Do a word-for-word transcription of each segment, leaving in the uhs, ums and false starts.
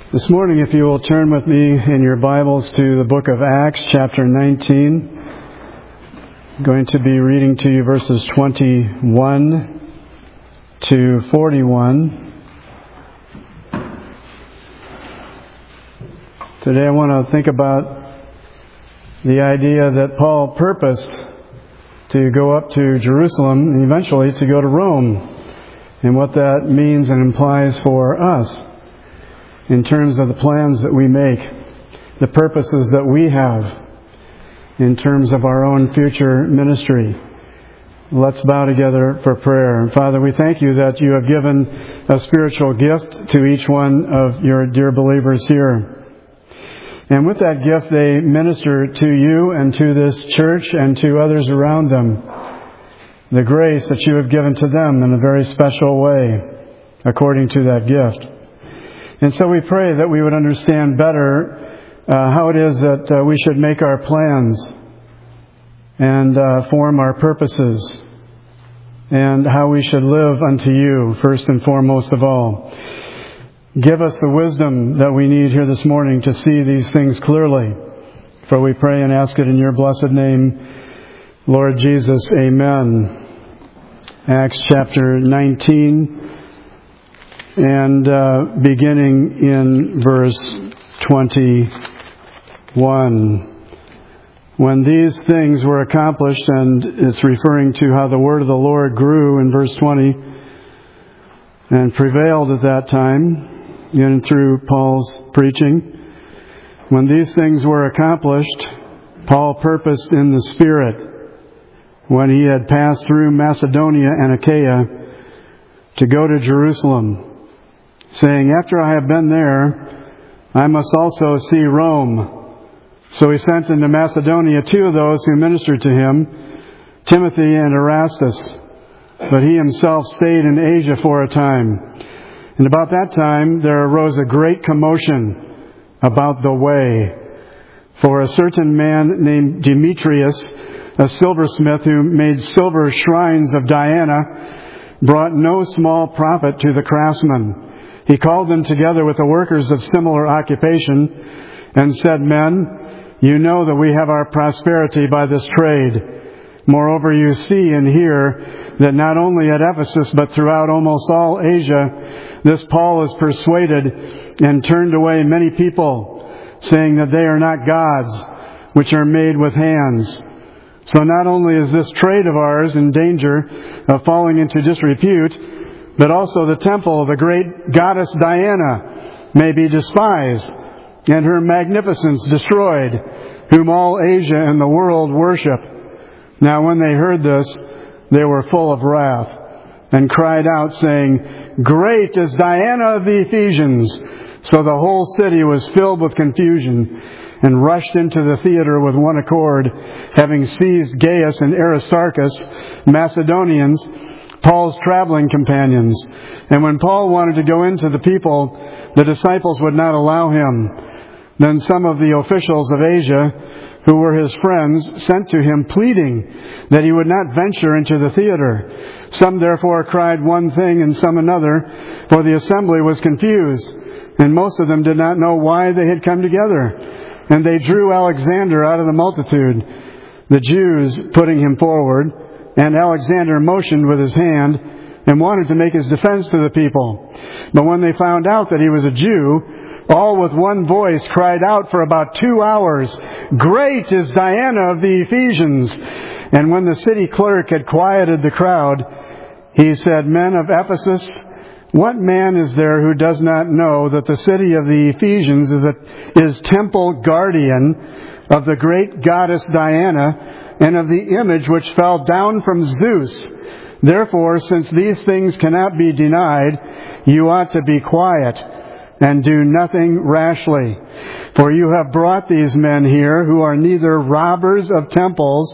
This morning, if you will turn with me in your Bibles to the book of Acts, chapter nineteen. I'm going to be reading to you verses twenty-one to forty-one. Today I want to think about the idea that Paul purposed to go up to Jerusalem and eventually to go to Rome, and what that means and implies for us in terms of the plans that we make, the purposes that we have in terms of our own future ministry. Let's bow together for prayer. Father, we thank you that you have given a spiritual gift to each one of your dear believers here. And with that gift, they minister to you and to this church and to others around them the grace that you have given to them in a very special way according to that gift. And so we pray that we would understand better uh, how it is that uh, we should make our plans and uh, form our purposes, and how we should live unto you first and foremost of all. Give us the wisdom that we need here this morning to see these things clearly. For we pray and ask it in your blessed name, Lord Jesus. Amen. Acts chapter nineteen. And uh, beginning in verse twenty-one. When these things were accomplished, and it's referring to how the word of the Lord grew in verse twenty, and prevailed at that time, in and through Paul's preaching. When these things were accomplished, Paul purposed in the Spirit, when he had passed through Macedonia and Achaia, to go to Jerusalem, saying, after I have been there, I must also see Rome. So he sent into Macedonia two of those who ministered to him, Timothy and Erastus. But he himself stayed in Asia for a time. And about that time there arose a great commotion about the way. For a certain man named Demetrius, a silversmith who made silver shrines of Diana, brought no small profit to the craftsmen. He called them together with the workers of similar occupation and said, Men, you know that we have our prosperity by this trade. Moreover, you see and hear that not only at Ephesus but throughout almost all Asia, this Paul has persuaded and turned away many people, saying that they are not gods, which are made with hands. So not only is this trade of ours in danger of falling into disrepute, but also the temple of the great goddess Diana may be despised, and her magnificence destroyed, whom all Asia and the world worship. Now when they heard this, they were full of wrath, and cried out, saying, Great is Diana of the Ephesians! So the whole city was filled with confusion, and rushed into the theater with one accord, having seized Gaius and Aristarchus, Macedonians, Paul's traveling companions. And when Paul wanted to go into the people, the disciples would not allow him. Then some of the officials of Asia, who were his friends, sent to him, pleading that he would not venture into the theater. Some therefore cried one thing and some another, for the assembly was confused, and most of them did not know why they had come together. And they drew Alexander out of the multitude, the Jews putting him forward. And Alexander motioned with his hand and wanted to make his defense to the people. But when they found out that he was a Jew, all with one voice cried out for about two hours, Great is Diana of the Ephesians! And when the city clerk had quieted the crowd, he said, Men of Ephesus, what man is there who does not know that the city of the Ephesians is, a, is temple guardian of the great goddess Diana, and of the image which fell down from Zeus? Therefore, since these things cannot be denied, you ought to be quiet and do nothing rashly. For you have brought these men here who are neither robbers of temples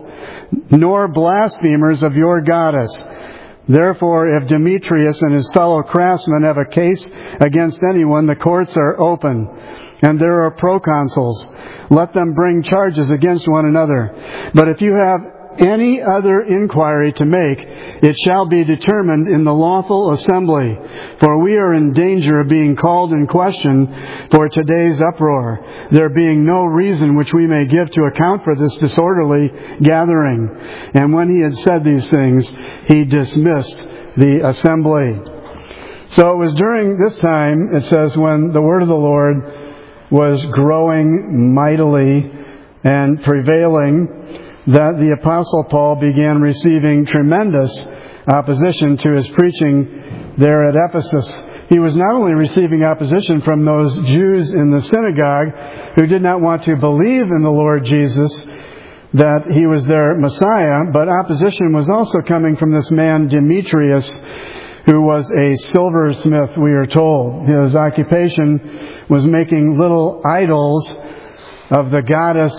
nor blasphemers of your goddess. Therefore, if Demetrius and his fellow craftsmen have a case against anyone, the courts are open, and there are proconsuls. Let them bring charges against one another. But if you have any other inquiry to make, it shall be determined in the lawful assembly. For we are in danger of being called in question for today's uproar, there being no reason which we may give to account for this disorderly gathering. And when he had said these things, he dismissed the assembly. So it was during this time, it says, when the word of the Lord was growing mightily and prevailing, that the Apostle Paul began receiving tremendous opposition to his preaching there at Ephesus. He was not only receiving opposition from those Jews in the synagogue who did not want to believe in the Lord Jesus, that he was their Messiah, but opposition was also coming from this man Demetrius, who was a silversmith, we are told. His occupation was making little idols of the goddess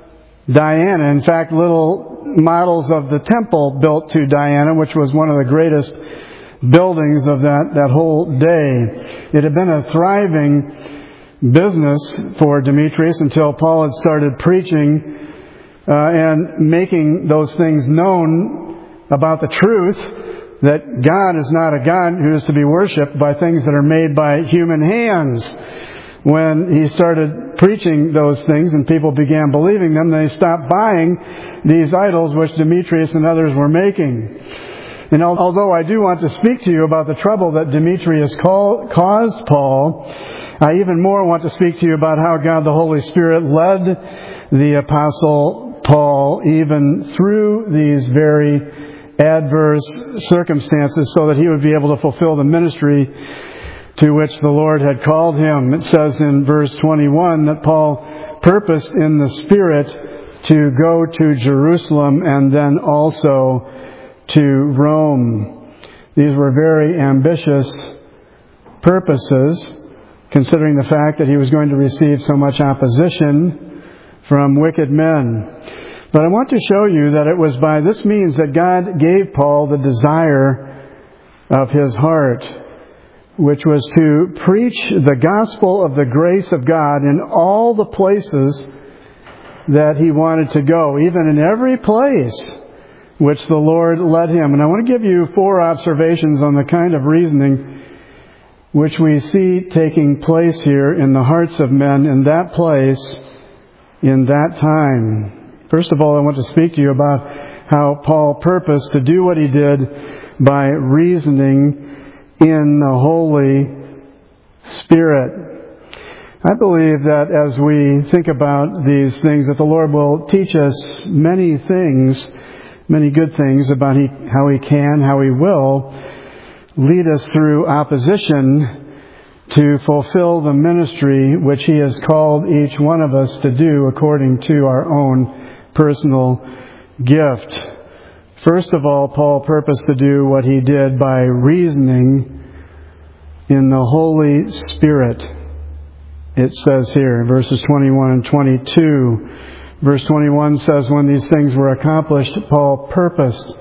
Diana. In fact, little models of the temple built to Diana, which was one of the greatest buildings of that, that whole day. It had been a thriving business for Demetrius until Paul had started preaching uh, and making those things known about the truth, that God is not a God who is to be worshipped by things that are made by human hands. When he started preaching those things and people began believing them, they stopped buying these idols which Demetrius and others were making. And although I do want to speak to you about the trouble that Demetrius caused Paul, I even more want to speak to you about how God the Holy Spirit led the Apostle Paul even through these very adverse circumstances so that he would be able to fulfill the ministry to which the Lord had called him. It says in verse twenty-one that Paul purposed in the Spirit to go to Jerusalem and then also to Rome. These were very ambitious purposes, considering the fact that he was going to receive so much opposition from wicked men. But I want to show you that it was by this means that God gave Paul the desire of his heart, which was to preach the gospel of the grace of God in all the places that he wanted to go, even in every place which the Lord led him. And I want to give you four observations on the kind of reasoning which we see taking place here in the hearts of men in that place, in that time. First of all, I want to speak to you about how Paul purposed to do what he did by reasoning in the Holy Spirit. I believe that as we think about these things, that the Lord will teach us many things, many good things about he, how He can, how He will lead us through opposition to fulfill the ministry which He has called each one of us to do according to our own personal gift. First of all, Paul purposed to do what he did by reasoning in the Holy Spirit. It says here, verses twenty-one and twenty-two. Verse twenty-one says, when these things were accomplished, Paul purposed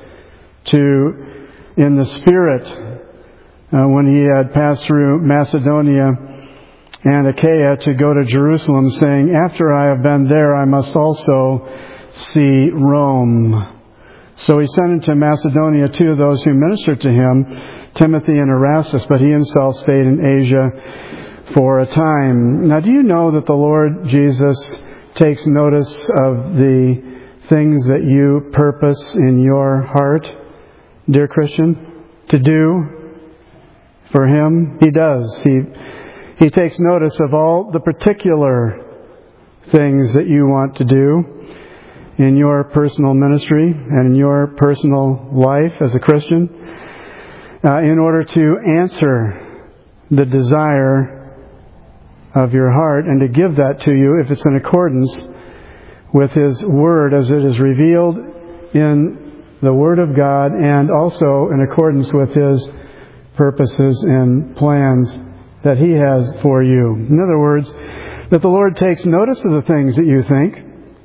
to, in the Spirit, uh, when he had passed through Macedonia and Achaia, to go to Jerusalem, saying, after I have been there, I must also see Rome. So he sent into Macedonia two of those who ministered to him, Timothy and Erastus, but he himself stayed in Asia for a time. Now, do you know that the Lord Jesus takes notice of the things that you purpose in your heart, dear Christian, to do for Him? He does. He, he takes notice of all the particular things that you want to do in your personal ministry and in your personal life as a Christian, uh, in order to answer the desire of your heart and to give that to you if it's in accordance with His Word as it is revealed in the Word of God, and also in accordance with His purposes and plans that He has for you. In other words, that the Lord takes notice of the things that you think,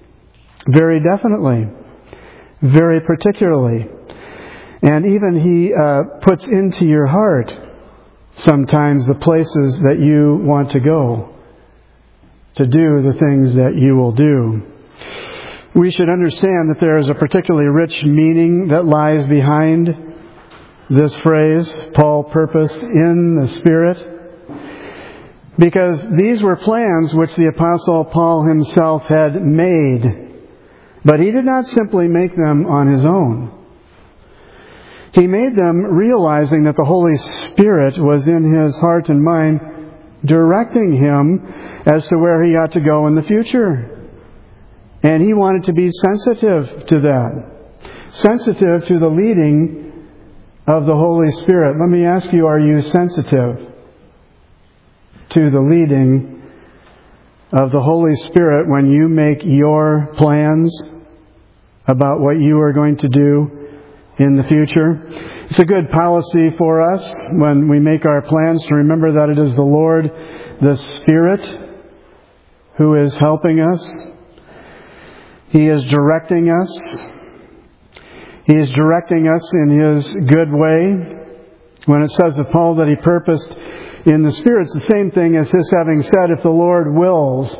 very definitely, very particularly. And even He uh, puts into your heart sometimes the places that you want to go, to do the things that you will do. we should understand that there is a particularly rich meaning that lies behind this phrase, Paul purposed in the Spirit. Because these were plans which the Apostle Paul himself had made. But he did not simply make them on his own. He made them realizing that the Holy Spirit was in his heart and mind, directing him as to where he ought to go in the future. And he wanted to be sensitive to that. Sensitive to the leading of the Holy Spirit. Let me ask you, are you sensitive to the leading of the Holy Spirit when you make your plans about what you are going to do in the future? It's a good policy for us when we make our plans to remember that it is the Lord, the Spirit, who is helping us. He is directing us. He is directing us in His good way. When it says of Paul that he purposed in the Spirit, it's the same thing as his having said, if the Lord wills,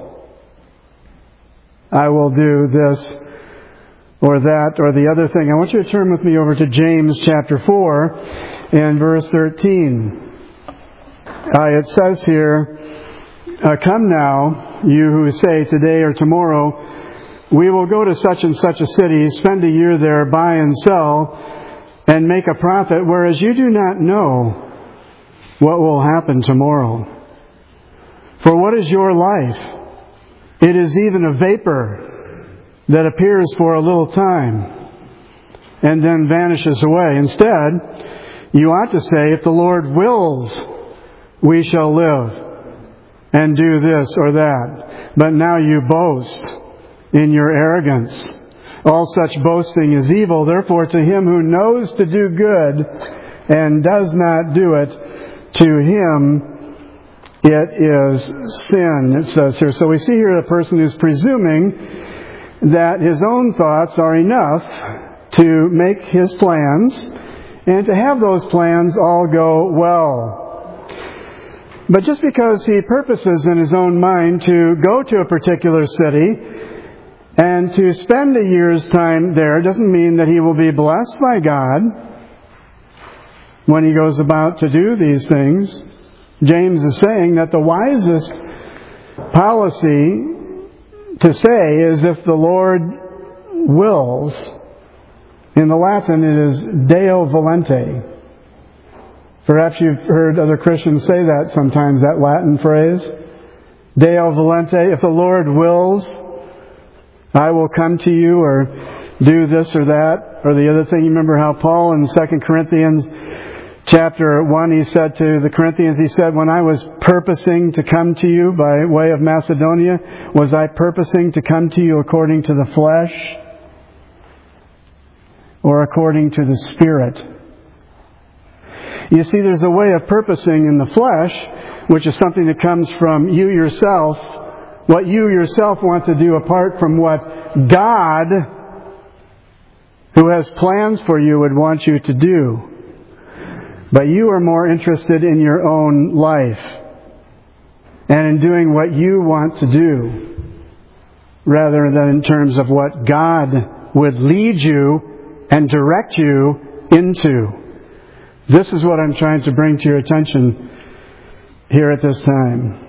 I will do this or that or the other thing. I want you to turn with me over to James chapter four and verse thirteen. Uh, it says here, uh, come now, you who say today or tomorrow, we will go to such and such a city, spend a year there, buy and sell, and make a profit, whereas you do not know what will happen tomorrow. For what is your life? It is even a vapor that appears for a little time and then vanishes away. Instead, you ought to say, if the Lord wills, we shall live and do this or that. But now you boast in your arrogance. All such boasting is evil. Therefore, to him who knows to do good and does not do it, to him it is sin, it says here. So we see here a person who's presuming that his own thoughts are enough to make his plans and to have those plans all go well. But just because he purposes in his own mind to go to a particular city and to spend a year's time there doesn't mean that he will be blessed by God when he goes about to do these things. James is saying that the wisest policy to say is if the Lord wills. In the Latin it is Deo volente. Perhaps you've heard other Christians say that sometimes, that Latin phrase. Deo volente, if the Lord wills, I will come to you or do this or that or the other thing. You remember how Paul in Second Corinthians chapter one, he said to the Corinthians, he said, when I was purposing to come to you by way of Macedonia, was I purposing to come to you according to the flesh or according to the Spirit? You see, there's a way of purposing in the flesh, which is something that comes from you yourself, what you yourself want to do apart from what God, who has plans for you, would want you to do. But you are more interested in your own life and in doing what you want to do rather than in terms of what God would lead you and direct you into. This is what I'm trying to bring to your attention here at this time.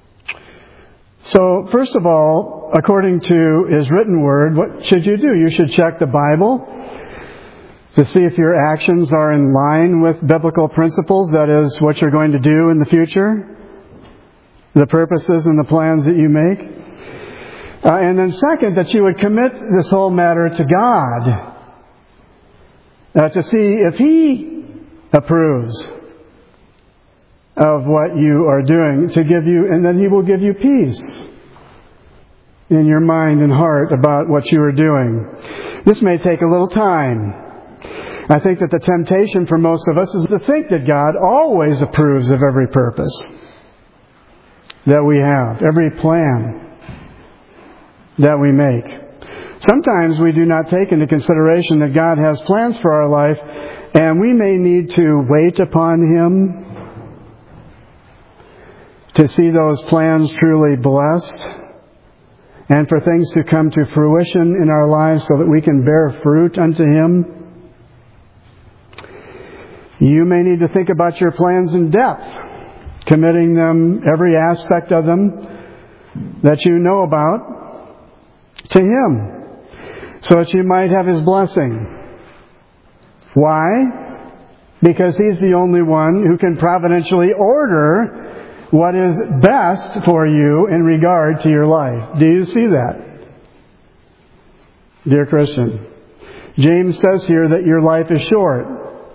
So, first of all, according to His written word, what should you do? You should check the Bible to see if your actions are in line with biblical principles, that is, what you're going to do in the future, the purposes and the plans that you make. Uh, and then second, that you would commit this whole matter to God, uh, to see if He approves of what you are doing, to give you, and then He will give you peace in your mind and heart about what you are doing. This may take a little time. I think that the temptation for most of us is to think that God always approves of every purpose that we have, every plan that we make. Sometimes we do not take into consideration that God has plans for our life, and we may need to wait upon Him to see those plans truly blessed and for things to come to fruition in our lives so that we can bear fruit unto Him. You may need to think about your plans in depth, committing them, every aspect of them that you know about, to Him, so that you might have His blessing. Why? Because He's the only one who can providentially order what is best for you in regard to your life. Do you see that? Dear Christian, James says here that your life is short.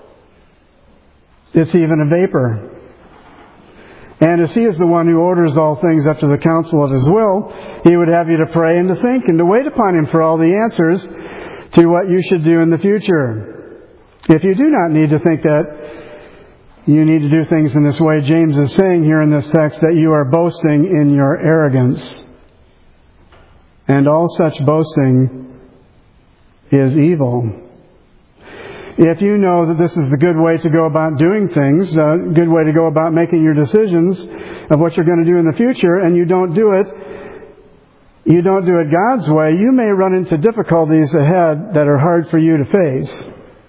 It's even a vapor. And as He is the one who orders all things after the counsel of His will, He would have you to pray and to think and to wait upon Him for all the answers to what you should do in the future. If you do not need to think that you need to do things in this way, James is saying here in this text that you are boasting in your arrogance. And all such boasting is evil. If you know that this is the good way to go about doing things, a good way to go about making your decisions of what you're going to do in the future, and you don't do it, you don't do it God's way, you may run into difficulties ahead that are hard for you to face.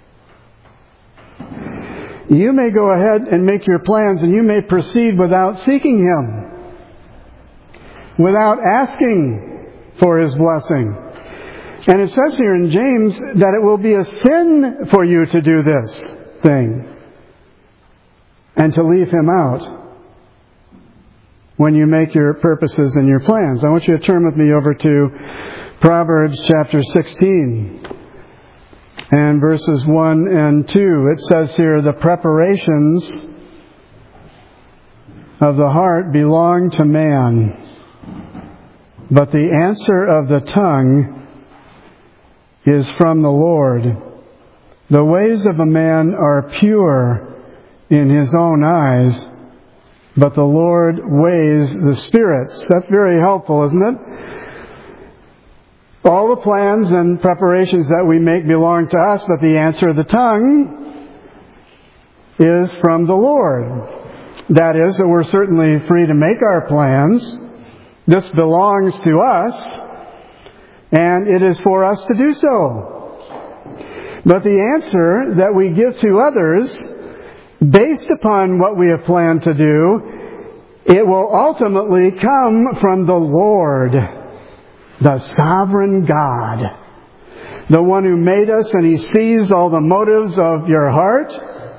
You may go ahead and make your plans, and you may proceed without seeking Him, without asking for His blessing. And it says here in James that it will be a sin for you to do this thing and to leave Him out when you make your purposes and your plans. I want you to turn with me over to Proverbs chapter sixteen and verses one and two. It says here, the preparations of the heart belong to man, but the answer of the tongue is from the Lord. The ways of a man are pure in his own eyes, but the Lord weighs the spirits. That's very helpful, isn't it? All the plans and preparations that we make belong to us, but the answer of the tongue is from the Lord. That is, that we're certainly free to make our plans. This belongs to us, and it is for us to do so. But the answer that we give to others, based upon what we have planned to do, it will ultimately come from the Lord, the sovereign God, the one who made us, and He sees all the motives of your heart,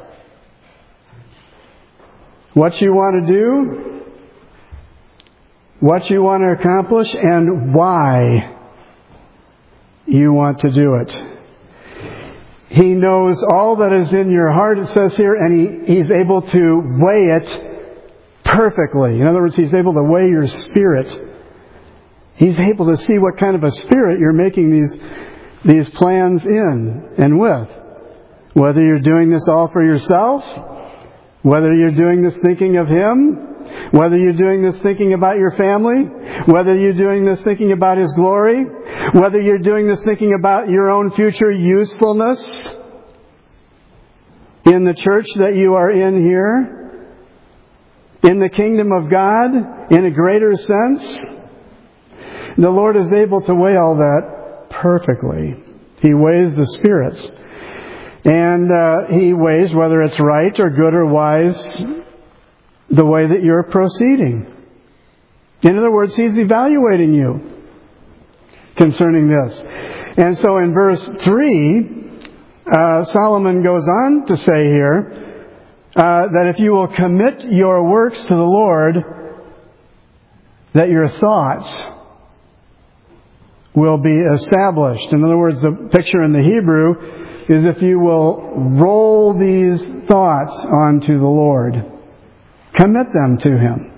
what you want to do, what you want to accomplish, and why you want to do it. He knows all that is in your heart, it says here, and he, He's able to weigh it perfectly. In other words, He's able to weigh your spirit. He's able to see what kind of a spirit you're making these, these plans in and with. Whether you're doing this all for yourself, whether you're doing this thinking of Him, whether you're doing this thinking about your family, whether you're doing this thinking about His glory, whether you're doing this thinking about your own future usefulness in the church that you are in here, in the kingdom of God, in a greater sense, the Lord is able to weigh all that perfectly. He weighs the spirits. And uh, He weighs whether it's right or good or wise the way that you're proceeding. In other words, He's evaluating you concerning this. And so in verse three, uh, Solomon goes on to say here uh, that if you will commit your works to the Lord, that your thoughts will be established. In other words, the picture in the Hebrew is if you will roll these thoughts onto the Lord, commit them to Him,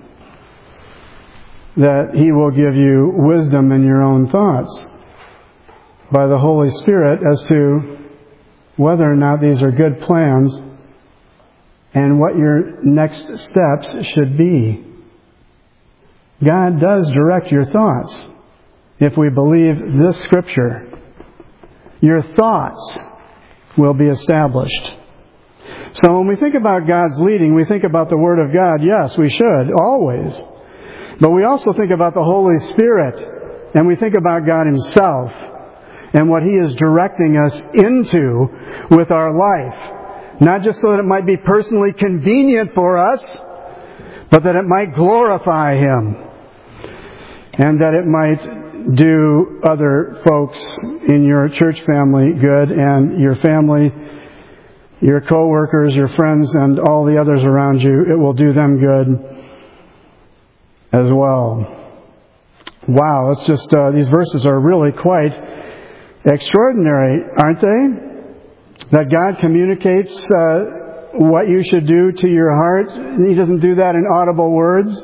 that He will give you wisdom in your own thoughts by the Holy Spirit as to whether or not these are good plans and what your next steps should be. God does direct your thoughts if we believe this Scripture. Your thoughts will be established. So when we think about God's leading, we think about the Word of God. Yes, we should, always. But we also think about the Holy Spirit and we think about God Himself and what He is directing us into with our life. Not just so that it might be personally convenient for us, but that it might glorify Him. And that it might do other folks in your church family good, and your family, your co-workers, your friends, and all the others around you. It will do them good as well. Wow, it's just, uh, these verses are really quite extraordinary, aren't they? That God communicates uh, what you should do to your heart. He doesn't do that in audible words.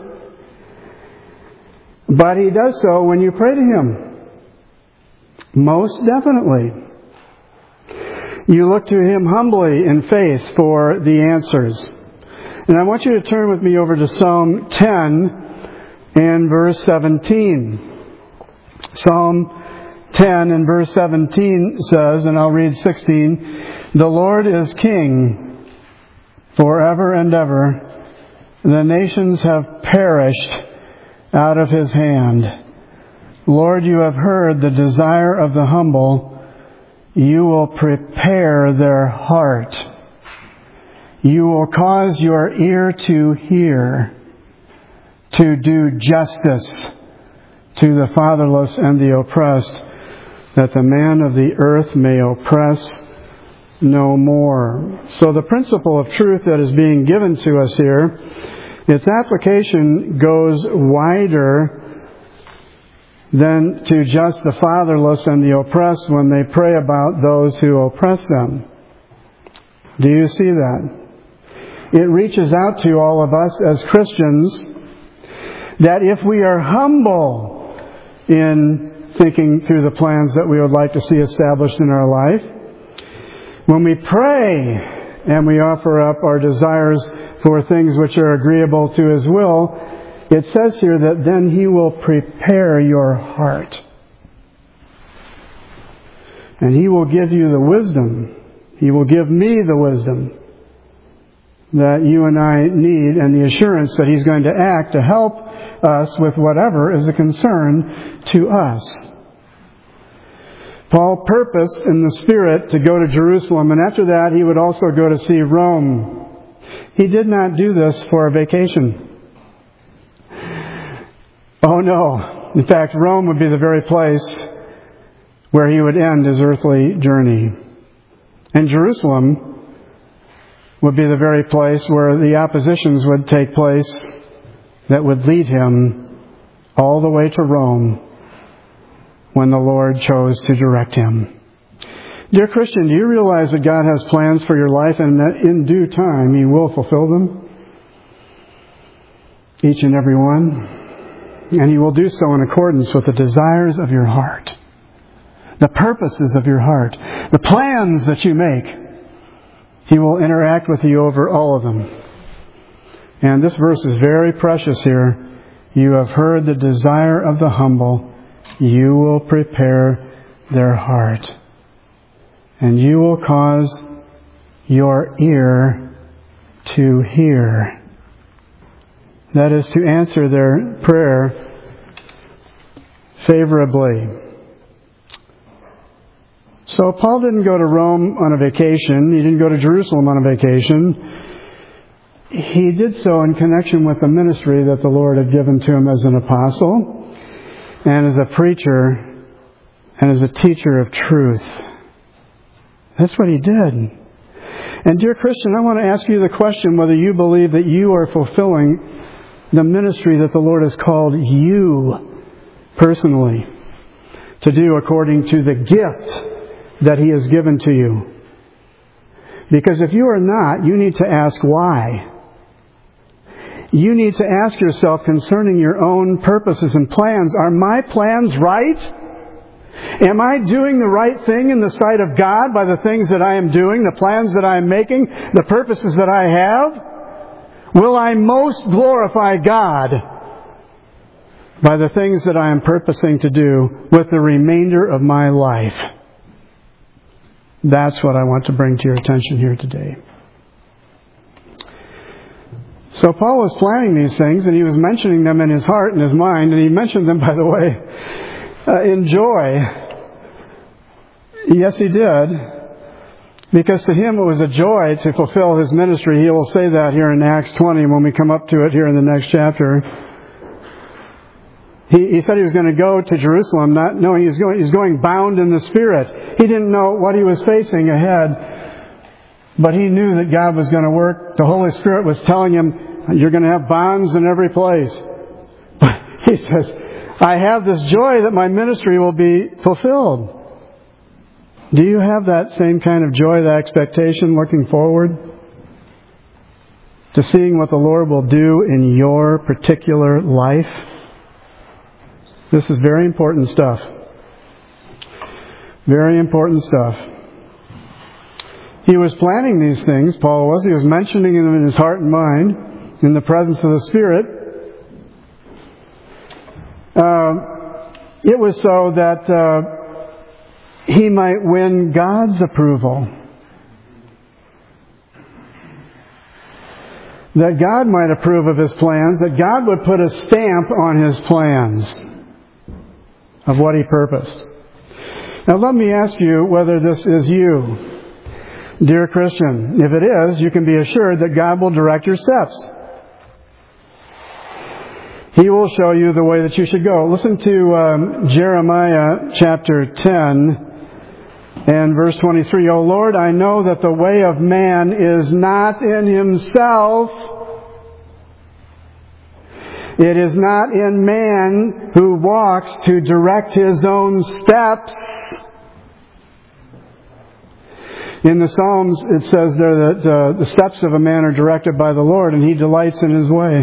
But He does so when you pray to Him. Most definitely. You look to Him humbly in faith for the answers. And I want you to turn with me over to Psalm ten and verse seventeen. Psalm ten and verse seventeen says, and I'll read sixteen, "The Lord is King forever and ever. The nations have perished out of His hand. Lord, you have heard the desire of the humble. You will prepare their heart. You will cause your ear to hear, to do justice to the fatherless and the oppressed, that the man of the earth may oppress no more." So the principle of truth that is being given to us here, its application goes wider than to just the fatherless and the oppressed when they pray about those who oppress them. Do you see that? It reaches out to all of us as Christians, that if we are humble in thinking through the plans that we would like to see established in our life, when we pray and we offer up our desires for things which are agreeable to His will, it says here that then He will prepare your heart. And He will give you the wisdom. He will give me the wisdom that you and I need, and the assurance that He's going to act to help us with whatever is a concern to us. Paul purposed in the Spirit to go to Jerusalem, and after that he would also go to see Rome. He did not do this for a vacation. Oh no. In fact, Rome would be the very place where he would end his earthly journey. And Jerusalem would be the very place where the oppositions would take place that would lead him all the way to Rome when the Lord chose to direct him. Dear Christian, do you realize that God has plans for your life and that in due time He will fulfill them? Each and every one. And He will do so in accordance with the desires of your heart, the purposes of your heart, the plans that you make. He will interact with you over all of them. And this verse is very precious here. You have heard the desire of the humble. You will prepare their heart. And you will cause your ear to hear. That is to answer their prayer favorably. So Paul didn't go to Rome on a vacation. He didn't go to Jerusalem on a vacation. He did so in connection with the ministry that the Lord had given to him as an apostle and as a preacher and as a teacher of truth. That's what he did. And dear Christian, I want to ask you the question whether you believe that you are fulfilling the ministry that the Lord has called you personally to do according to the gift that He has given to you. Because if you are not, you need to ask why. You need to ask yourself concerning your own purposes and plans. Are my plans right? Am I doing the right thing in the sight of God by the things that I am doing, the plans that I am making, the purposes that I have? Will I most glorify God by the things that I am purposing to do with the remainder of my life? That's what I want to bring to your attention here today. So Paul was planning these things, and he was mentioning them in his heart and his mind, and he mentioned them, by the way, uh, enjoy. Yes, he did. Because to him it was a joy to fulfill his ministry. He will say that here in Acts twenty when we come up to it here in the next chapter. He, he said he was going to go to Jerusalem, not knowing he was going, he was going bound in the Spirit. He didn't know what he was facing ahead, but he knew that God was going to work. The Holy Spirit was telling him, you're going to have bonds in every place. But he says, I have this joy that my ministry will be fulfilled. Do you have that same kind of joy, that expectation looking forward to seeing what the Lord will do in your particular life? This is very important stuff. Very important stuff. He was planning these things, Paul was. He was mentioning them in his heart and mind, in the presence of the Spirit. Uh, it was so that uh, he might win God's approval. That God might approve of his plans, that God would put a stamp on his plans of what he purposed. Now let me ask you whether this is you, dear Christian. If it is, you can be assured that God will direct your steps. He will show you the way that you should go. Listen to um, Jeremiah chapter ten and verse twenty-three. O Lord, I know that the way of man is not in himself. It is not in man who walks to direct his own steps. In the Psalms it says there that uh, the steps of a man are directed by the Lord and he delights in his way.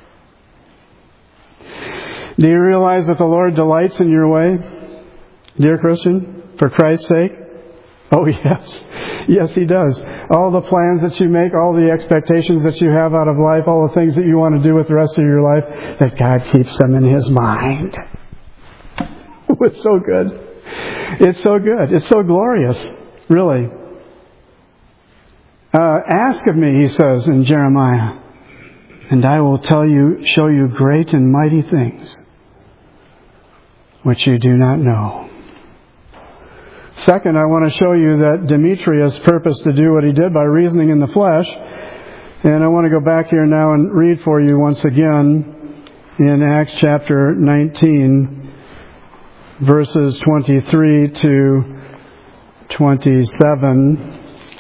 Do you realize that the Lord delights in your way, dear Christian, for Christ's sake? Oh yes. Yes, He does. All the plans that you make, all the expectations that you have out of life, all the things that you want to do with the rest of your life, that God keeps them in His mind. It's so good. It's so good. It's so glorious, really. Uh, ask of me, He says in Jeremiah, and I will tell you, show you great and mighty things which you do not know. Second, I want to show you that Demetrius purposed to do what he did by reasoning in the flesh. And I want to go back here now and read for you once again in Acts chapter nineteen, verses twenty-three to twenty-seven.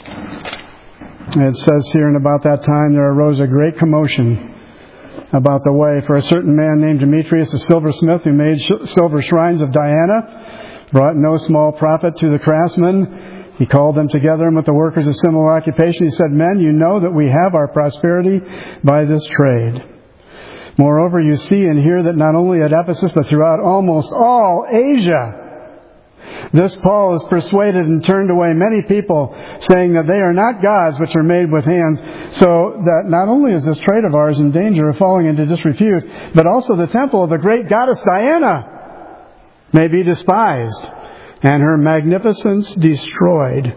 It says here, and about that time there arose a great commotion about the way. For a certain man named Demetrius, a silversmith, who made sh- silver shrines of Diana, brought no small profit to the craftsmen. He called them together, and with the workers of similar occupation, he said, Men, you know that we have our prosperity by this trade. Moreover, you see and hear that not only at Ephesus, but throughout almost all Asia, this Paul has persuaded and turned away many people, saying that they are not gods which are made with hands, so that not only is this trade of ours in danger of falling into disrepute, but also the temple of the great goddess Diana may be despised, and her magnificence destroyed,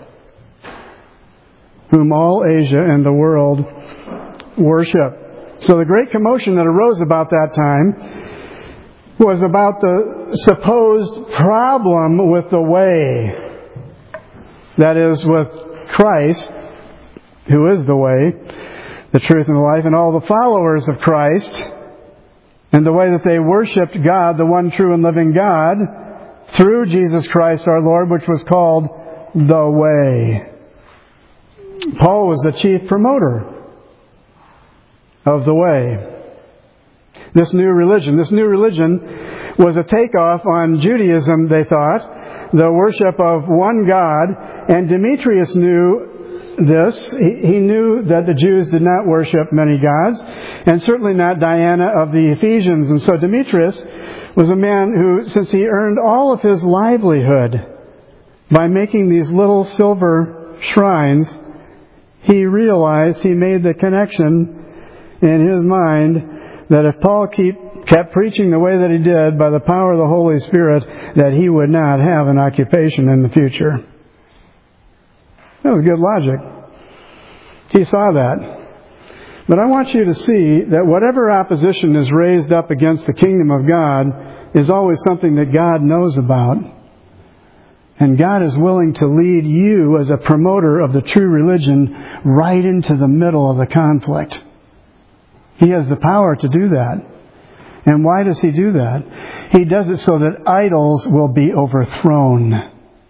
whom all Asia and the world worship. So the great commotion that arose about that time was about the supposed problem with the way. That is, with Christ, who is the way, the truth, and the life, and all the followers of Christ, and the way that they worshipped God, the one true and living God, through Jesus Christ our Lord, which was called the Way. Paul was the chief promoter of the Way. This new religion. This new religion was a takeoff on Judaism, they thought, the worship of one God, and Demetrius knew this. He, he knew that the Jews did not worship many gods, and certainly not Diana of the Ephesians. And so Demetrius was a man who, since he earned all of his livelihood by making these little silver shrines, he realized, he made the connection in his mind that if Paul keep, kept preaching the way that he did by the power of the Holy Spirit, that he would not have an occupation in the future. That was good logic. He saw that. But I want you to see that whatever opposition is raised up against the kingdom of God, is always something that God knows about. And God is willing to lead you as a promoter of the true religion right into the middle of the conflict. He has the power to do that. And why does He do that? He does it so that idols will be overthrown.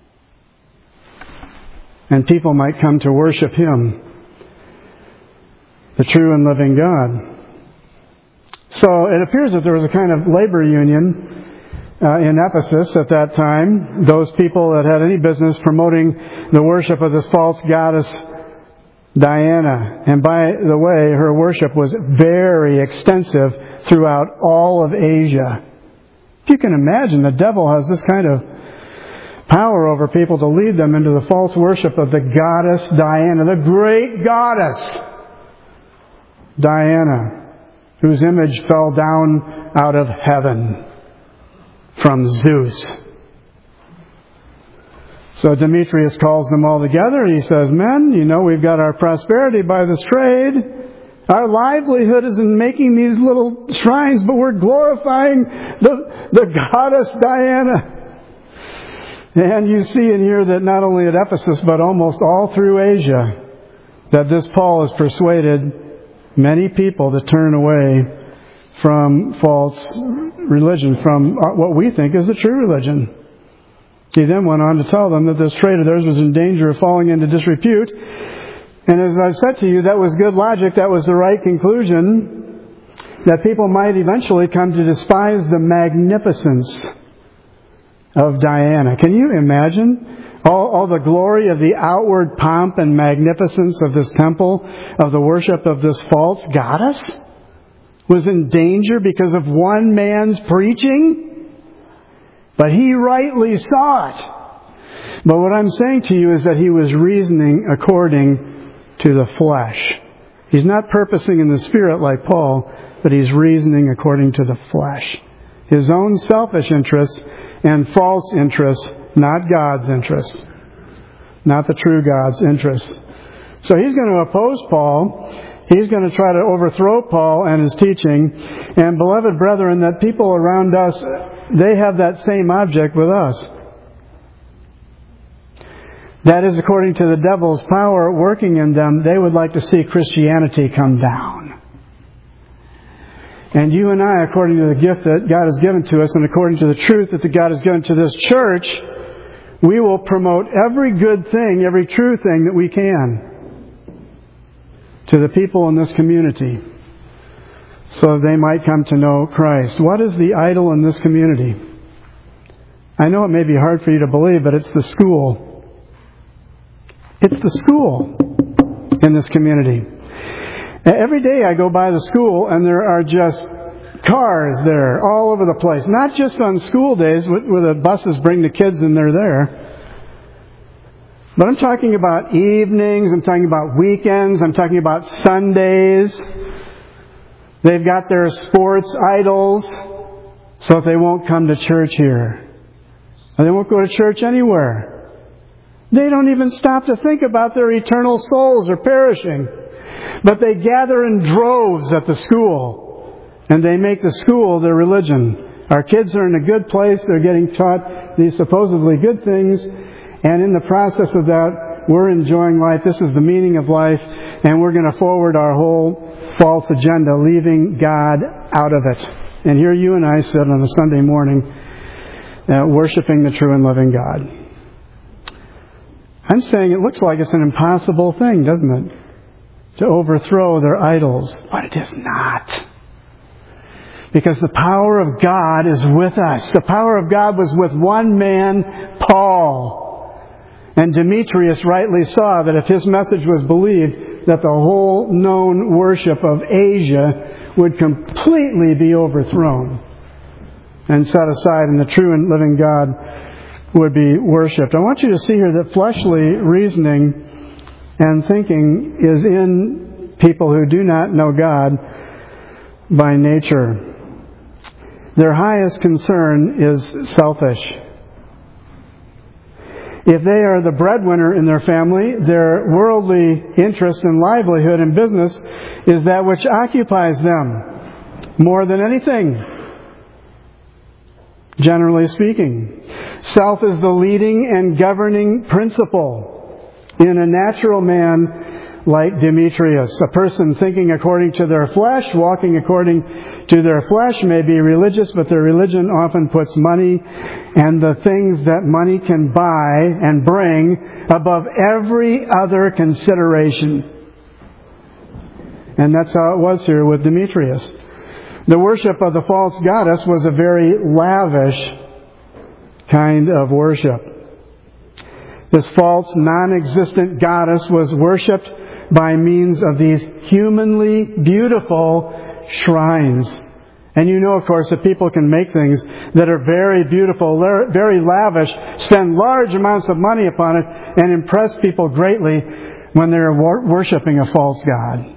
And people might come to worship Him, the true and living God. So it appears that there was a kind of labor union uh, in Ephesus at that time. Those people that had any business promoting the worship of this false goddess Diana. And by the way, her worship was very extensive throughout all of Asia. If you can imagine, the devil has this kind of power over people to lead them into the false worship of the goddess Diana, the great goddess Diana, whose image fell down out of heaven from Zeus. So Demetrius calls them all together. He says, men, you know, we've got our prosperity by this trade. Our livelihood is in making these little shrines, but we're glorifying the, the goddess Diana. And you see and hear that not only at Ephesus, but almost all through Asia, that this Paul has persuaded many people to turn away from false religion, from what we think is the true religion. He then went on to tell them that this trade of theirs was in danger of falling into disrepute. And as I said to you, that was good logic. That was the right conclusion, that people might eventually come to despise the magnificence of Diana. Can you imagine all, all the glory of the outward pomp and magnificence of this temple, of the worship of this false goddess, was in danger because of one man's preaching? But he rightly saw it. But what I'm saying to you is that he was reasoning according to the flesh. He's not purposing in the Spirit like Paul, but he's reasoning according to the flesh. His own selfish interests and false interests, not God's interests. Not the true God's interests. So he's going to oppose Paul. He's going to try to overthrow Paul and his teaching. And beloved brethren, that people around us, they have that same object with us. That is, according to the devil's power working in them, they would like to see Christianity come down. And you and I, according to the gift that God has given to us, and according to the truth that God has given to this church, we will promote every good thing, every true thing that we can to the people in this community, so they might come to know Christ. What is the idol in this community? I know it may be hard for you to believe, but it's the school. It's the school in this community. Every day I go by the school and there are just cars there all over the place. Not just on school days where the buses bring the kids and they're there. But I'm talking about evenings, I'm talking about weekends, I'm talking about Sundays. They've got their sports idols, so they won't come to church here. Or they won't go to church anywhere. They don't even stop to think about their eternal souls are perishing. But they gather in droves at the school, and they make the school their religion. Our kids are in a good place. They're getting taught these supposedly good things, and in the process of that, we're enjoying life. This is the meaning of life, and we're going to forward our whole false agenda, leaving God out of it. And here you and I sit on a Sunday morning uh, worshiping the true and living God. I'm saying it looks like it's an impossible thing, doesn't it? To overthrow their idols. But it is not. Because the power of God is with us. The power of God was with one man, Paul. And Demetrius rightly saw that if his message was believed, that the whole known worship of Asia would completely be overthrown and set aside, and the true and living God would be worshipped. I want you to see here that fleshly reasoning and thinking is in people who do not know God by nature. Their highest concern is selfish. If they are the breadwinner in their family, their worldly interest and livelihood and business is that which occupies them more than anything. generally speaking. Self is the leading and governing principle in a natural man like Demetrius. A person thinking according to their flesh, walking according to their flesh may be religious, but their religion often puts money and the things that money can buy and bring above every other consideration. And that's how it was here with Demetrius. The worship of the false goddess was a very lavish kind of worship. This false, non-existent goddess was worshipped by means of these humanly beautiful shrines. And you know, of course, that people can make things that are very beautiful, very lavish, spend large amounts of money upon it, and impress people greatly when they're worshiping a false god.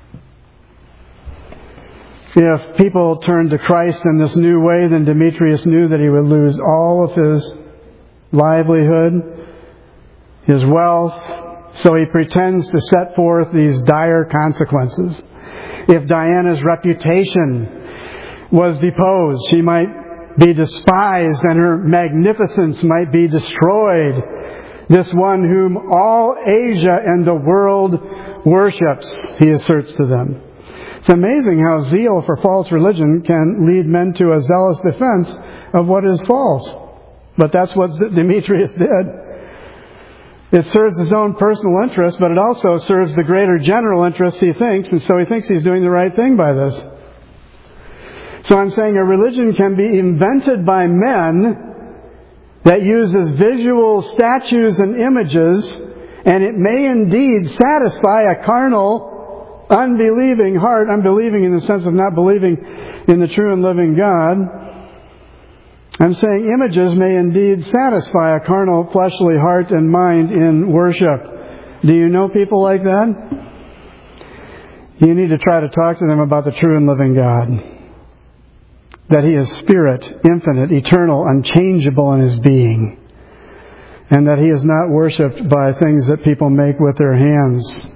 If people turned to Christ in this new way, then Demetrius knew that he would lose all of his livelihood, his wealth, so he pretends to set forth these dire consequences. If Diana's reputation was deposed, she might be despised and her magnificence might be destroyed. This one whom all Asia and the world worships, he asserts to them. It's amazing how zeal for false religion can lead men to a zealous defense of what is false. But that's what Demetrius did. It serves his own personal interest, but it also serves the greater general interest, he thinks, and so he thinks he's doing the right thing by this. So I'm saying a religion can be invented by men that uses visual statues and images, and it may indeed satisfy a carnal, unbelieving heart, unbelieving in the sense of not believing in the true and living God. I'm saying images may indeed satisfy a carnal, fleshly heart and mind in worship. Do you know people like that? You need to try to talk to them about the true and living God. That He is Spirit, infinite, eternal, unchangeable in His being. And that He is not worshipped by things that people make with their hands.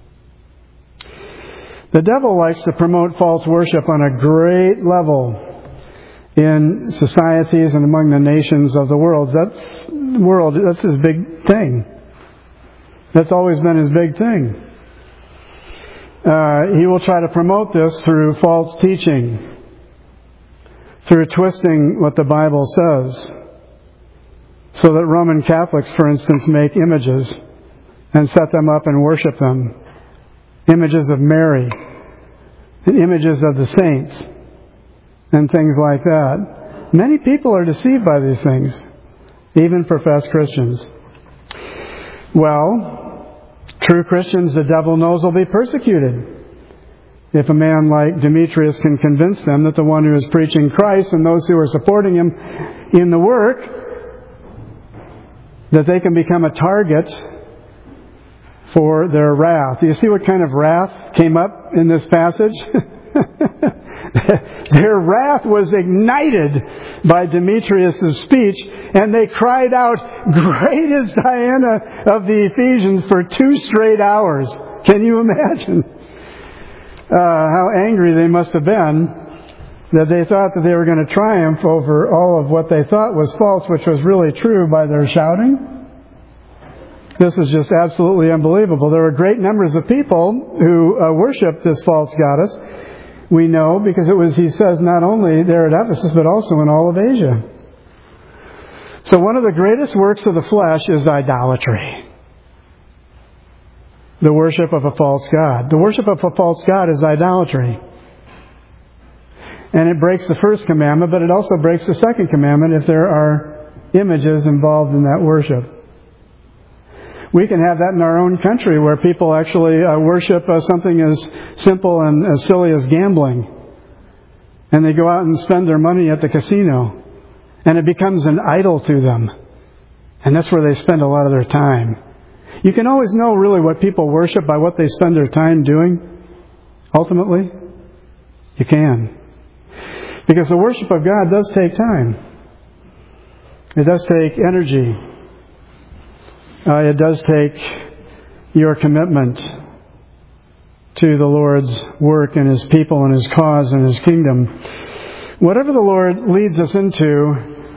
The devil likes to promote false worship on a great level in societies and among the nations of the world. That's world. That's his big thing. That's always been his big thing. Uh, he will try to promote this through false teaching, through twisting what the Bible says, so that Roman Catholics, for instance, make images and set them up and worship them. Images of Mary, and images of the saints, and things like that. Many people are deceived by these things, even professed Christians. Well, true Christians, the devil knows, will be persecuted. If a man like Demetrius can convince them that the one who is preaching Christ and those who are supporting him in the work, that they can become a target for their wrath. Do you see what kind of wrath came up in this passage? Their wrath was ignited by Demetrius' speech, and they cried out, "Great is Diana of the Ephesians," for two straight hours. Can you imagine uh, how angry they must have been that they thought that they were going to triumph over all of what they thought was false, which was really true, by their shouting? This is just absolutely unbelievable. There were great numbers of people who uh, worshiped this false goddess. We know because it was, he says, not only there at Ephesus, but also in all of Asia. So one of the greatest works of the flesh is idolatry. The worship of a false god. The worship of a false god is idolatry. And it breaks the first commandment, but it also breaks the second commandment if there are images involved in that worship. We can have that in our own country where people actually uh, worship uh, something as simple and as silly as gambling. And they go out and spend their money at the casino. And it becomes an idol to them. And that's where they spend a lot of their time. You can always know really what people worship by what they spend their time doing. Ultimately, you can. Because the worship of God does take time. It does take energy. Uh, it does take your commitment to the Lord's work and His people and His cause and His kingdom. Whatever the Lord leads us into,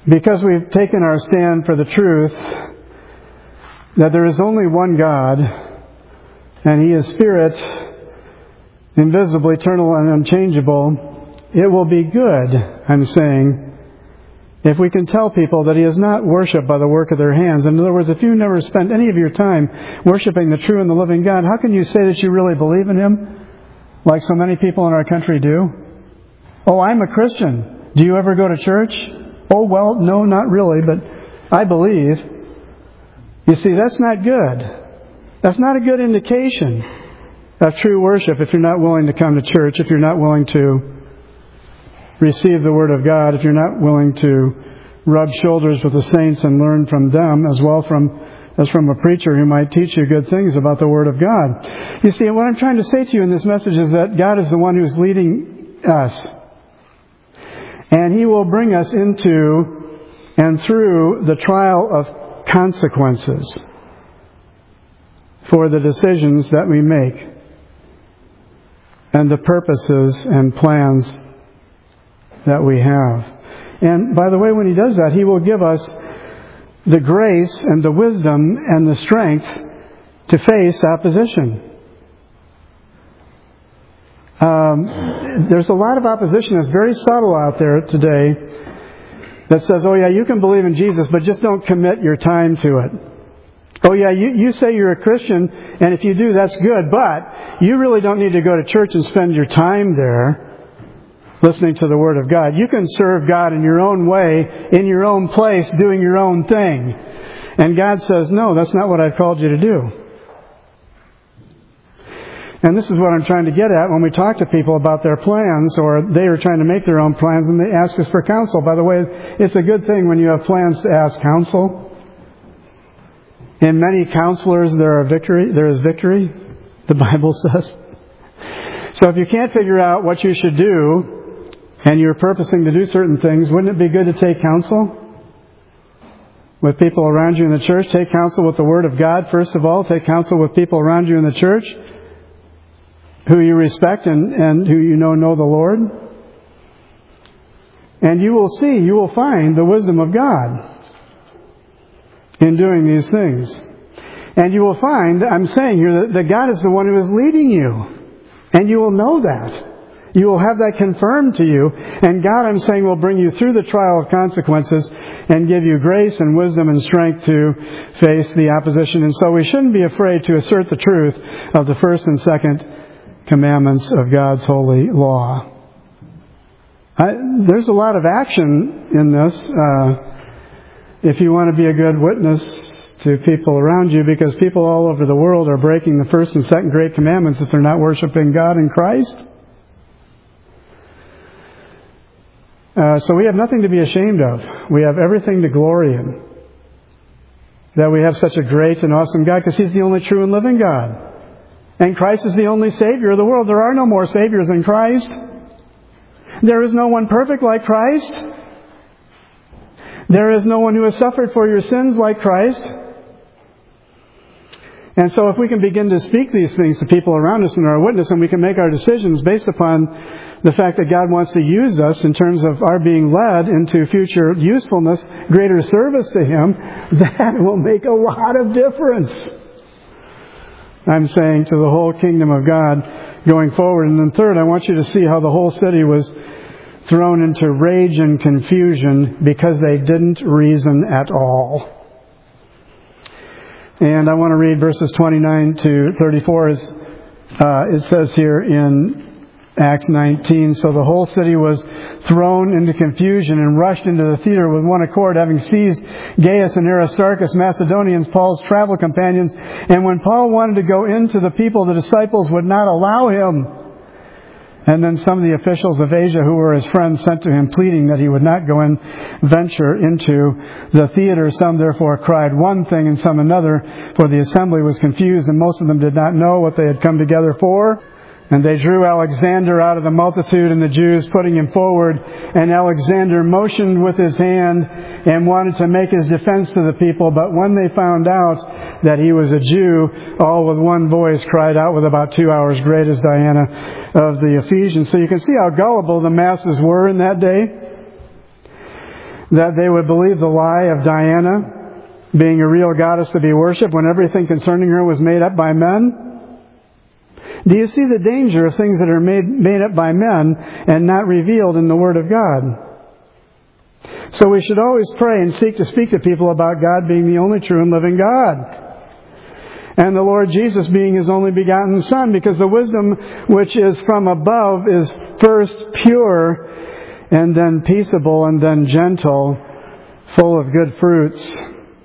because we've taken our stand for the truth that there is only one God, and He is Spirit, invisible, eternal, and unchangeable, it will be good, I'm saying, if we can tell people that He is not worshipped by the work of their hands. In other words, if you never spent any of your time worshiping the true and the living God, how can you say that you really believe in Him, like so many people in our country do? Oh, I'm a Christian. Do you ever go to church? Oh, well, no, not really, but I believe. You see, that's not good. That's not a good indication of true worship if you're not willing to come to church, if you're not willing to receive the Word of God, if you're not willing to rub shoulders with the saints and learn from them as well from as from a preacher who might teach you good things about the Word of God. You see, what I'm trying to say to you in this message is that God is the one who's leading us. And He will bring us into and through the trial of consequences for the decisions that we make and the purposes and plans that we have. And by the way, when He does that, He will give us the grace and the wisdom and the strength to face opposition. Um, there's a lot of opposition that's very subtle out there today that says, oh yeah, you can believe in Jesus, but just don't commit your time to it. Oh yeah, you, you say you're a Christian, and if you do, that's good, but you really don't need to go to church and spend your time there listening to the Word of God. You can serve God in your own way, in your own place, doing your own thing. And God says, no, that's not what I've called you to do. And this is what I'm trying to get at when we talk to people about their plans, or they are trying to make their own plans and they ask us for counsel. By the way, it's a good thing when you have plans to ask counsel. In many counselors there are victory, there is victory, the Bible says. So if you can't figure out what you should do, and you're purposing to do certain things, wouldn't it be good to take counsel with people around you in the church? Take counsel with the Word of God, first of all. Take counsel with people around you in the church who you respect and, and who you know know the Lord. And you will see, you will find the wisdom of God in doing these things. And you will find, I'm saying here, that, that God is the one who is leading you. And you will know that. You will have that confirmed to you. And God, I'm saying, will bring you through the trial of consequences and give you grace and wisdom and strength to face the opposition. And so we shouldn't be afraid to assert the truth of the first and second commandments of God's holy law. I, there's a lot of action in this uh, if you want to be a good witness to people around you, because people all over the world are breaking the first and second great commandments if they're not worshiping God in Christ. Uh, so we have nothing to be ashamed of. We have everything to glory in. That we have such a great and awesome God, because He's the only true and living God. And Christ is the only Savior of the world. There are no more Saviors than Christ. There is no one perfect like Christ. There is no one who has suffered for your sins like Christ. And so if we can begin to speak these things to people around us in our witness, and we can make our decisions based upon the fact that God wants to use us in terms of our being led into future usefulness, greater service to Him, that will make a lot of difference. I'm saying to the whole kingdom of God going forward. And then third, I want you to see how the whole city was thrown into rage and confusion because they didn't reason at all. And I want to read verses twenty-nine to thirty-four. As uh, it says here in Acts nineteen. So the whole city was thrown into confusion and rushed into the theater with one accord, having seized Gaius and Aristarchus, Macedonians, Paul's travel companions. And when Paul wanted to go into the people, the disciples would not allow him. And then some of the officials of Asia who were his friends sent to him, pleading that he would not go and venture into the theater. Some therefore cried one thing and some another, for the assembly was confused, and most of them did not know what they had come together for. And they drew Alexander out of the multitude and the Jews, putting him forward. And Alexander motioned with his hand and wanted to make his defense to the people. But when they found out that he was a Jew, all with one voice cried out with about two hours, "Great is Diana of the Ephesians." So you can see how gullible the masses were in that day. that they would believe the lie of Diana being a real goddess to be worshipped when everything concerning her was made up by men? Do you see the danger of things that are made, made up by men and not revealed in the Word of God? So we should always pray and seek to speak to people about God being the only true and living God. And the Lord Jesus being His only begotten Son, because the wisdom which is from above is first pure, and then peaceable, and then gentle, full of good fruits.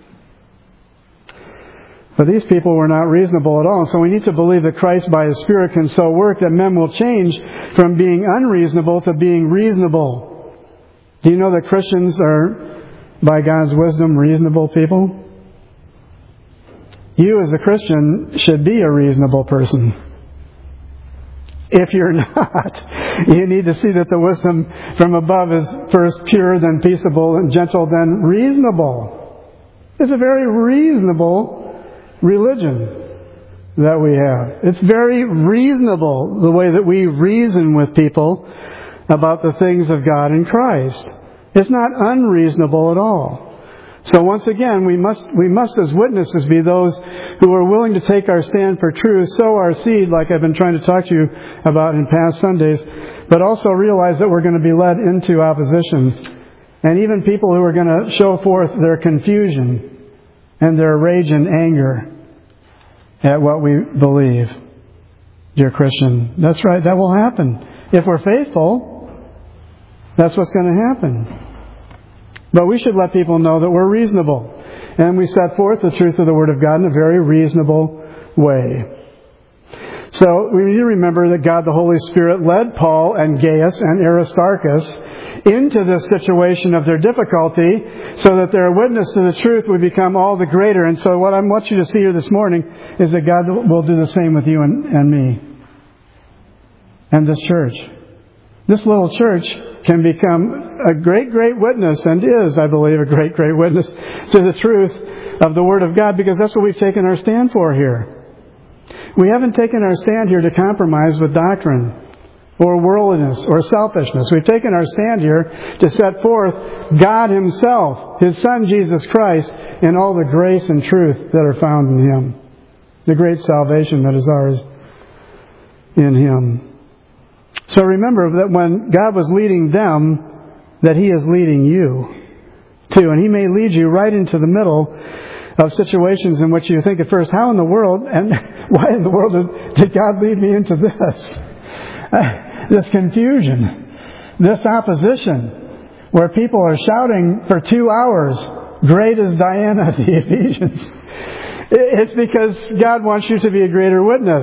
But these people were not reasonable at all. So we need to believe that Christ by His Spirit can so work that men will change from being unreasonable to being reasonable. Do you know that Christians are, by God's wisdom, reasonable people? You as a Christian should be a reasonable person. If you're not, you need to see that the wisdom from above is first pure, then peaceable, and gentle, then reasonable. It's a very reasonable religion that we have. It's very reasonable the way that we reason with people about the things of God in Christ. It's not unreasonable at all. So once again, we must, we must as witnesses be those who are willing to take our stand for truth, sow our seed like I've been trying to talk to you about in past Sundays, but also realize that we're going to be led into opposition. And even people who are going to show forth their confusion and their rage and anger at what we believe. Dear Christian, that's right, that will happen. If we're faithful, that's what's going to happen. But we should let people know that we're reasonable. And we set forth the truth of the Word of God in a very reasonable way. So we need to remember that God the Holy Spirit led Paul and Gaius and Aristarchus into this situation of their difficulty so that their witness to the truth would become all the greater. And so what I want you to see here this morning is that God will do the same with you and, and me. And this church. This little church can become a great, great witness, and is, I believe, a great, great witness to the truth of the Word of God, because that's what we've taken our stand for here. We haven't taken our stand here to compromise with doctrine or worldliness or selfishness. We've taken our stand here to set forth God Himself, His Son Jesus Christ, and all the grace and truth that are found in Him. The great salvation that is ours in Him. So remember that when God was leading them, that He is leading you too. And He may lead you right into the middle of situations in which you think at first, how in the world, and why in the world did, did God lead me into this? Uh, this confusion, this opposition, where people are shouting for two hours, great is Diana of the Ephesians. It's because God wants you to be a greater witness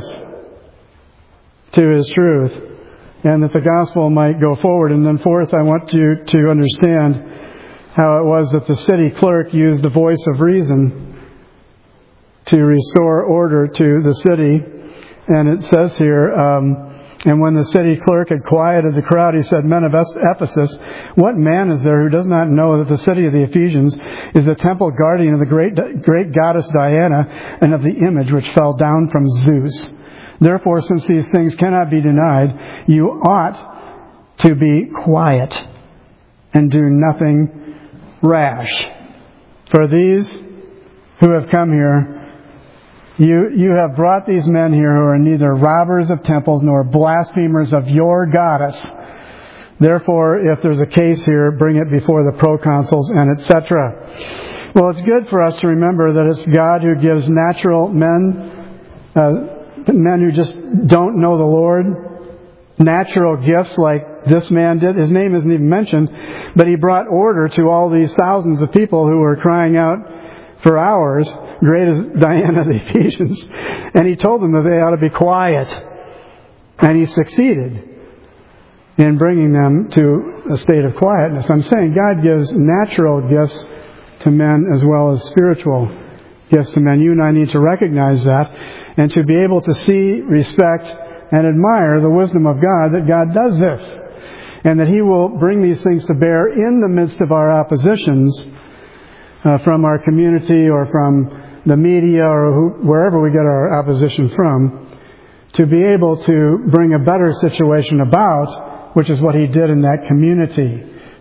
to His truth, and that the gospel might go forward. And then fourth, I want you to understand how it was that the city clerk used the voice of reason to restore order to the city. And it says here, um, and when the city clerk had quieted the crowd, he said, Men of Ephesus, what man is there who does not know that the city of the Ephesians is the temple guardian of the great, great goddess Diana and of the image which fell down from Zeus? Therefore, since these things cannot be denied, you ought to be quiet and do nothing rash. For these who have come here, you, you have brought these men here who are neither robbers of temples nor blasphemers of your goddess. Therefore, if there's a case here, bring it before the proconsuls and et cetera. Well, it's good for us to remember that it's God who gives natural men, uh, men who just don't know the Lord, natural gifts like this man did. His name isn't even mentioned, but he brought order to all these thousands of people who were crying out for hours, great as Diana of the Ephesians. And he told them that they ought to be quiet. And he succeeded in bringing them to a state of quietness. I'm saying God gives natural gifts to men as well as spiritual gifts to men. You and I need to recognize that, and to be able to see, respect, and admire the wisdom of God, that God does this, and that He will bring these things to bear in the midst of our oppositions uh, from our community or from the media or who, wherever we get our opposition from, to be able to bring a better situation about, which is what He did in that community.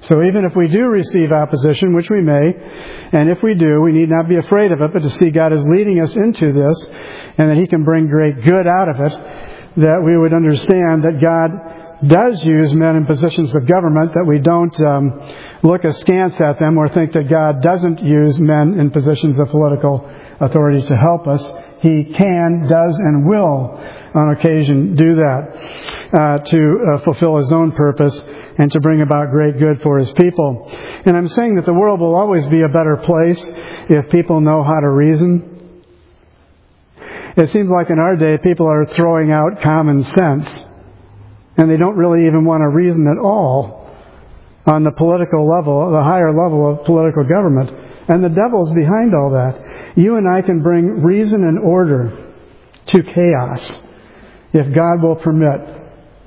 So even if we do receive opposition, which we may, and if we do, we need not be afraid of it, but to see God is leading us into this, and that He can bring great good out of it, that we would understand that God does use men in positions of government, that we don't um, look askance at them or think that God doesn't use men in positions of political authority to help us. He can, does, and will on occasion do that uh, to uh, fulfill His own purpose and to bring about great good for His people. And I'm saying that the world will always be a better place if people know how to reason. It seems like in our day people are throwing out common sense, and they don't really even want to reason at all on the political level, the higher level of political government. And the devil's behind all that. You and I can bring reason and order to chaos if God will permit,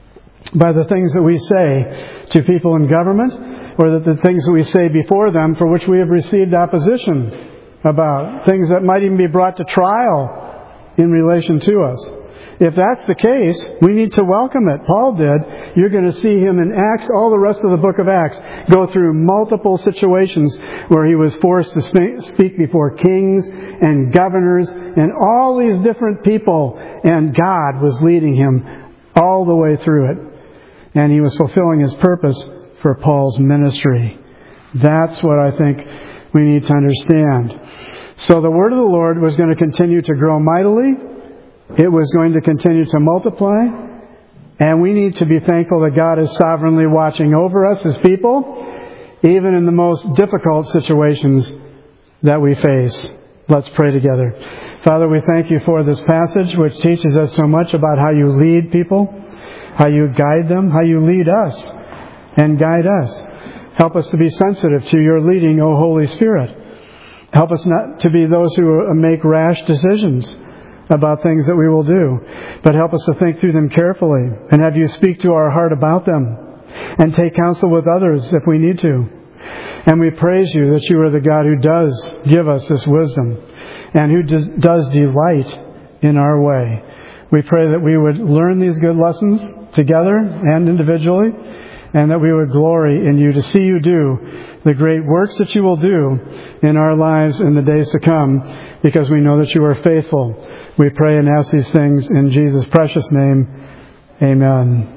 by the things that we say to people in government, or that the things that we say before them for which we have received opposition about, things that might even be brought to trial in relation to us. If that's the case, we need to welcome it. Paul did. You're going to see him in Acts, all the rest of the book of Acts, go through multiple situations where he was forced to speak before kings and governors and all these different people, and God was leading him all the way through it. And he was fulfilling his purpose for Paul's ministry. That's what I think we need to understand. So the word of the Lord was going to continue to grow mightily. It was going to continue to multiply. And we need to be thankful that God is sovereignly watching over us as people, even in the most difficult situations that we face. Let's pray together. Father, we thank You for this passage, which teaches us so much about how You lead people, how You guide them, how You lead us and guide us. Help us to be sensitive to Your leading, O Holy Spirit. Help us not to be those who make rash decisions about things that we will do, but help us to think through them carefully and have You speak to our heart about them and take counsel with others if we need to. And we praise You that You are the God who does give us this wisdom and who does, does delight in our way. We pray that we would learn these good lessons together and individually, and that we would glory in You to see You do the great works that You will do in our lives in the days to come, because we know that You are faithful. We pray and ask these things in Jesus' precious name. Amen.